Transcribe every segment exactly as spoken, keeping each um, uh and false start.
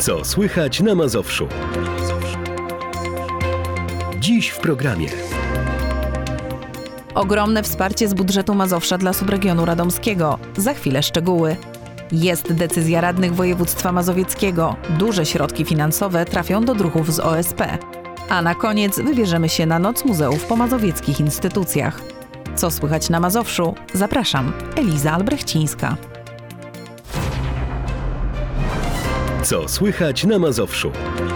Co słychać na Mazowszu? Dziś w programie. Ogromne wsparcie z budżetu Mazowsza dla subregionu radomskiego. Za chwilę szczegóły. Jest decyzja radnych województwa mazowieckiego. Duże środki finansowe trafią do druhów z O S P. A na koniec wybierzemy się na Noc Muzeów po mazowieckich instytucjach. Co słychać na Mazowszu? Zapraszam, Eliza Albrechcińska. Co słychać na Mazowszu?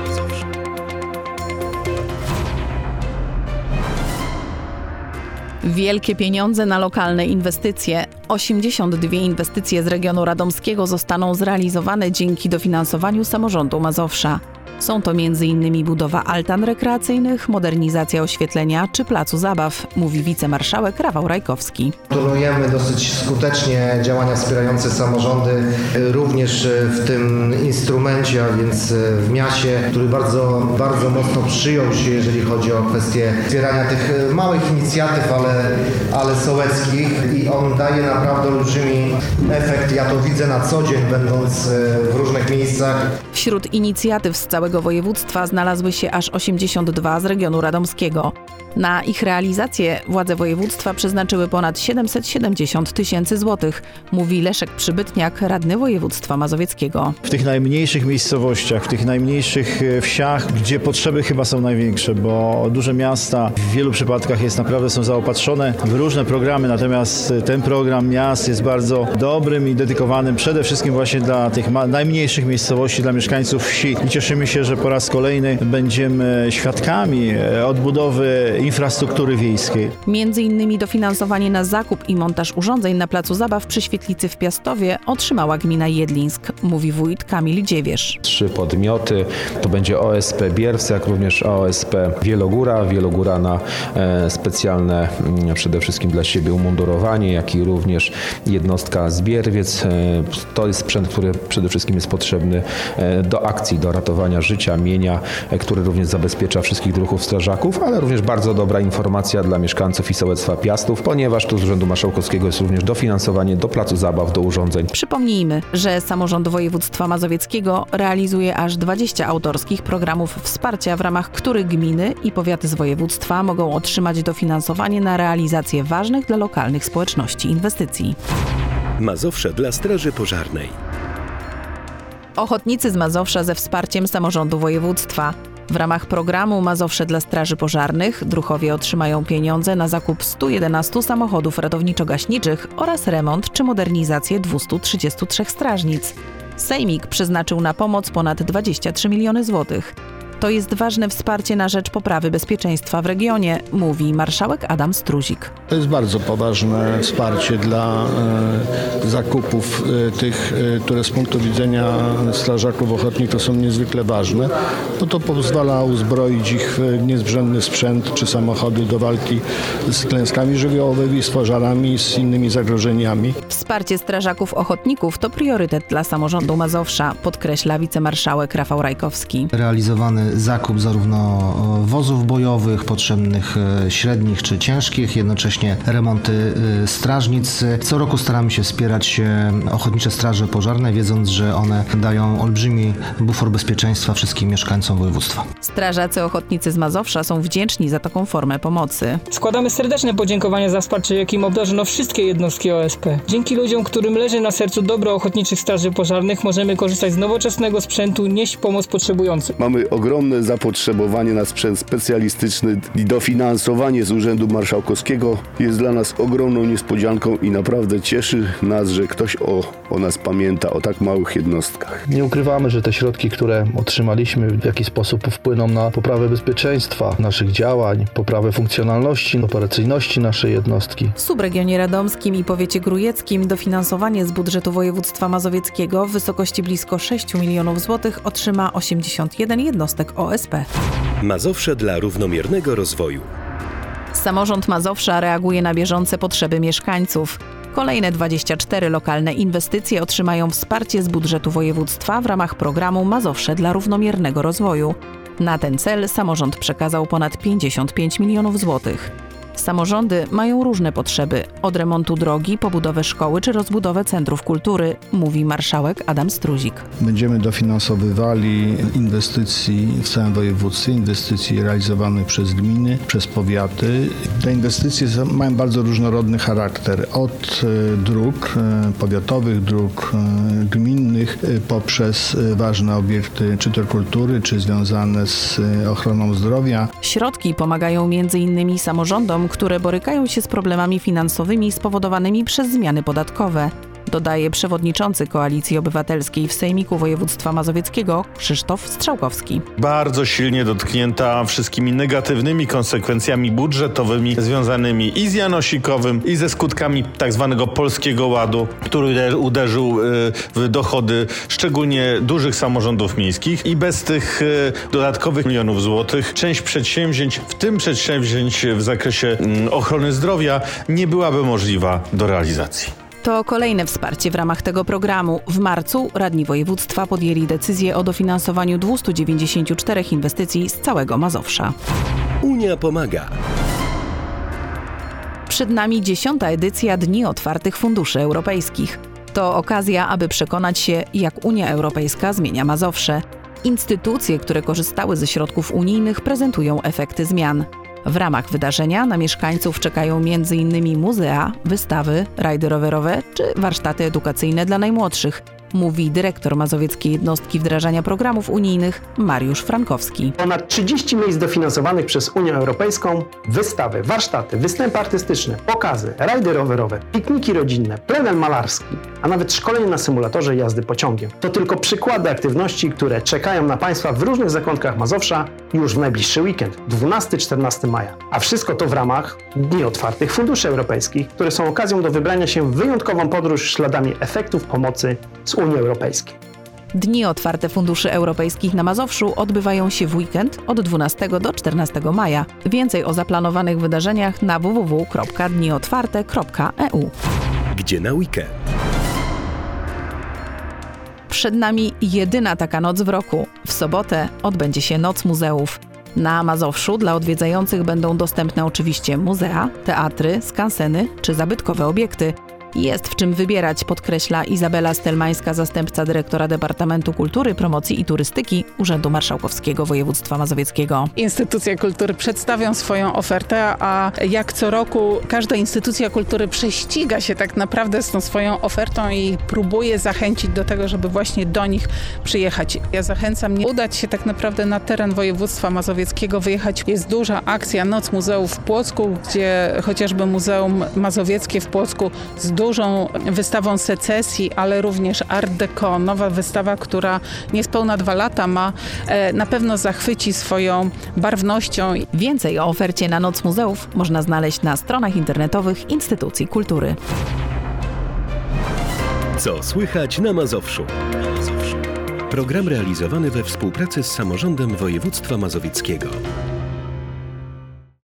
Wielkie pieniądze na lokalne inwestycje. osiemdziesiąt dwie inwestycje z regionu radomskiego zostaną zrealizowane dzięki dofinansowaniu samorządu Mazowsza. Są to między innymi budowa altan rekreacyjnych, modernizacja oświetlenia czy placu zabaw, mówi wicemarszałek Rafał Rajkowski. Kontynuujemy dosyć skutecznie działania wspierające samorządy, również w tym instrumencie, a więc w miasie, który bardzo, bardzo mocno przyjął się, jeżeli chodzi o kwestię wspierania tych małych inicjatyw, ale, ale sołeckich, i on daje naprawdę olbrzymi efekt. Ja to widzę na co dzień, będąc w różnych miejscach. Wśród inicjatyw z całego województwa znalazły się aż osiemdziesiąt dwa z regionu radomskiego. Na ich realizację władze województwa przeznaczyły ponad siedemset siedemdziesiąt tysięcy złotych, mówi Leszek Przybytniak, radny województwa mazowieckiego. W tych najmniejszych miejscowościach, w tych najmniejszych wsiach, gdzie potrzeby chyba są największe, bo duże miasta w wielu przypadkach jest naprawdę są zaopatrzone w różne programy, natomiast ten program miast jest bardzo dobrym i dedykowanym przede wszystkim właśnie dla tych ma- najmniejszych miejscowości, dla mieszkańców wsi. I cieszymy się, że po raz kolejny będziemy świadkami odbudowy infrastruktury wiejskiej. Między innymi dofinansowanie na zakup i montaż urządzeń na placu zabaw przy Świetlicy w Piastowie otrzymała gmina Jedlińsk, mówi wójt Kamil Dziewierz. Trzy podmioty, to będzie O S P Bierwce, jak również O S P Wielogóra. Wielogóra na e, specjalne m, przede wszystkim dla siebie umundurowanie, jak i również jednostka z Bierwiec. E, to jest sprzęt, który przede wszystkim jest potrzebny e, do akcji, do ratowania życia, mienia, e, który również zabezpiecza wszystkich druhów strażaków, ale również bardzo dobra informacja dla mieszkańców i sołectwa Piastów, ponieważ tu z Urzędu Marszałkowskiego jest również dofinansowanie do placu zabaw, do urządzeń. Przypomnijmy, że samorząd województwa mazowieckiego realizuje aż dwadzieścia autorskich programów wsparcia, w ramach których gminy i powiaty z województwa mogą otrzymać dofinansowanie na realizację ważnych dla lokalnych społeczności inwestycji. Mazowsze dla Straży Pożarnej. Ochotnicy z Mazowsza ze wsparciem samorządu województwa. W ramach programu Mazowsze dla Straży Pożarnych druhowie otrzymają pieniądze na zakup stu jedenastu samochodów ratowniczo-gaśniczych oraz remont czy modernizację dwustu trzydziestu trzech strażnic. Sejmik przeznaczył na pomoc ponad dwadzieścia trzy miliony złotych. To jest ważne wsparcie na rzecz poprawy bezpieczeństwa w regionie, mówi marszałek Adam Struzik. To jest bardzo poważne wsparcie dla e, zakupów e, tych, e, które z punktu widzenia strażaków ochotników są niezwykle ważne. No to pozwala uzbroić ich w niezbędny sprzęt czy samochody do walki z klęskami żywiołowymi, z pożarami i z innymi zagrożeniami. Wsparcie strażaków ochotników to priorytet dla samorządu Mazowsza, podkreśla wicemarszałek Rafał Rajkowski. Realizowany zakup zarówno wozów bojowych, potrzebnych średnich czy ciężkich, jednocześnie remonty strażnic. Co roku staramy się wspierać ochotnicze straże pożarne, wiedząc, że one dają olbrzymi bufor bezpieczeństwa wszystkim mieszkańcom województwa. Strażacy ochotnicy z Mazowsza są wdzięczni za taką formę pomocy. Składamy serdeczne podziękowania za wsparcie, jakim obdarzono wszystkie jednostki O S P. Dzięki ludziom, którym leży na sercu dobro ochotniczych straży pożarnych, możemy korzystać z nowoczesnego sprzętu, nieść pomoc potrzebującym. Mamy ogromne zapotrzebowanie na sprzęt specjalistyczny i dofinansowanie z Urzędu Marszałkowskiego jest dla nas ogromną niespodzianką i naprawdę cieszy nas, że ktoś o, o nas pamięta, o tak małych jednostkach. Nie ukrywamy, że te środki, które otrzymaliśmy, w jakiś sposób wpłyną na poprawę bezpieczeństwa naszych działań, poprawę funkcjonalności, operacyjności naszej jednostki. W subregionie radomskim i powiecie grójeckim dofinansowanie z budżetu województwa mazowieckiego w wysokości blisko sześciu milionów złotych otrzyma osiemdziesiąt jeden jednostek O S P. Mazowsze dla równomiernego rozwoju. Samorząd Mazowsza reaguje na bieżące potrzeby mieszkańców. Kolejne dwadzieścia cztery lokalne inwestycje otrzymają wsparcie z budżetu województwa w ramach programu Mazowsze dla równomiernego rozwoju. Na ten cel samorząd przekazał ponad pięćdziesiąt pięć milionów złotych. Samorządy mają różne potrzeby, od remontu drogi po budowę szkoły czy rozbudowę centrów kultury, mówi marszałek Adam Struzik. Będziemy dofinansowywali inwestycji w całym województwie, inwestycji realizowanych przez gminy, przez powiaty. Te inwestycje mają bardzo różnorodny charakter, od dróg powiatowych, dróg gminnych, poprzez ważne obiekty czy to kultury, czy związane z ochroną zdrowia. Środki pomagają między innymi samorządom, które borykają się z problemami finansowymi spowodowanymi przez zmiany podatkowe, dodaje przewodniczący Koalicji Obywatelskiej w Sejmiku Województwa Mazowieckiego Krzysztof Strzałkowski. Bardzo silnie dotknięta wszystkimi negatywnymi konsekwencjami budżetowymi związanymi i z Janosikowym, i ze skutkami tak zwanego Polskiego Ładu, który uderzył w dochody szczególnie dużych samorządów miejskich, i bez tych dodatkowych milionów złotych część przedsięwzięć, w tym przedsięwzięć w zakresie ochrony zdrowia, nie byłaby możliwa do realizacji. To kolejne wsparcie w ramach tego programu. W marcu radni województwa podjęli decyzję o dofinansowaniu dwieście dziewięćdziesiąt cztery inwestycji z całego Mazowsza. Unia pomaga. Przed nami dziesiąta edycja Dni Otwartych Funduszy Europejskich. To okazja, aby przekonać się, jak Unia Europejska zmienia Mazowsze. Instytucje, które korzystały ze środków unijnych, prezentują efekty zmian. W ramach wydarzenia na mieszkańców czekają między innymi muzea, wystawy, rajdy rowerowe czy warsztaty edukacyjne dla najmłodszych, mówi dyrektor mazowieckiej jednostki wdrażania programów unijnych Mariusz Frankowski. Ponad trzydzieści miejsc dofinansowanych przez Unię Europejską, wystawy, warsztaty, występy artystyczne, pokazy, rajdy rowerowe, pikniki rodzinne, plener malarski, a nawet szkolenie na symulatorze jazdy pociągiem. To tylko przykłady aktywności, które czekają na Państwa w różnych zakątkach Mazowsza już w najbliższy weekend, dwunastego do czternastego maja. A wszystko to w ramach Dni Otwartych Funduszy Europejskich, które są okazją do wybrania się w wyjątkową podróż śladami efektów pomocy z Unii Europejskiej. Dni Otwarte Funduszy Europejskich na Mazowszu odbywają się w weekend od dwunastego do czternastego maja. Więcej o zaplanowanych wydarzeniach na w w w kropka dni otwarte kropka e u. Gdzie na weekend? Przed nami jedyna taka noc w roku. W sobotę odbędzie się Noc Muzeów. Na Mazowszu dla odwiedzających będą dostępne oczywiście muzea, teatry, skanseny czy zabytkowe obiekty. Jest w czym wybierać, podkreśla Izabela Stelmańska, zastępca dyrektora Departamentu Kultury, Promocji i Turystyki Urzędu Marszałkowskiego Województwa Mazowieckiego. Instytucje kultury przedstawią swoją ofertę, a jak co roku każda instytucja kultury prześciga się tak naprawdę z tą swoją ofertą i próbuje zachęcić do tego, żeby właśnie do nich przyjechać. Ja zachęcam, nie udać się tak naprawdę na teren województwa mazowieckiego, wyjechać. Jest duża akcja Noc Muzeów w Płocku, gdzie chociażby Muzeum Mazowieckie w Płocku z dużą wystawą secesji, ale również Art Deco, nowa wystawa, która niespełna dwa lata ma, e, na pewno zachwyci swoją barwnością. Więcej o ofercie na Noc Muzeów można znaleźć na stronach internetowych instytucji kultury. Co słychać na Mazowszu? Program realizowany we współpracy z Samorządem Województwa Mazowieckiego.